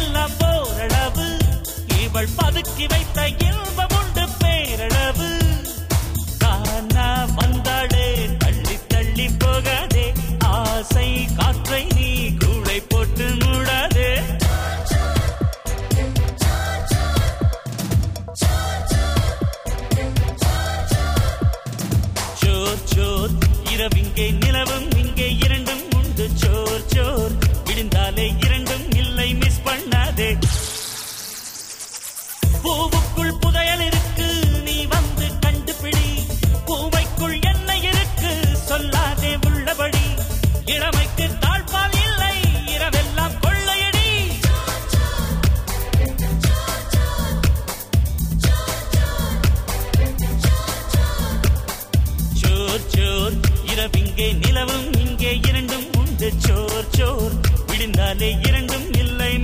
எல்லாம் போரளவு இவள் பதுக்கி வைத்த இன்பம் உண்டு பேரளவு காணா வந்தாளே தள்ளி தள்ளி போகாதே ஆசை காற்றை நீ கூளை போட்டு மூடாதே சோர் சோர் இரவிங்கே நிலவும் இங்கே இரண்டும் உண்டு சோர் சோர் விழுந்தாலே இரண்டும் இல்லை மிஸ் பண்ணாதே பூவுக்குள் புதையல் இருக்கு நீ வந்து கண்டுபிடி பூவைக்குள் என்ன இருக்கு சொல்லாதே உள்ளபடி இளமைக்கு தாழ்பால் இல்லை இரவெல்லாம் கொள்ளையடி சோர் சோர் இரவிங்கே நிலவும் இங்கே இரண்டும் உண்டு சோர் சோர் விழுந்தாலே இரண்டும் இல்லை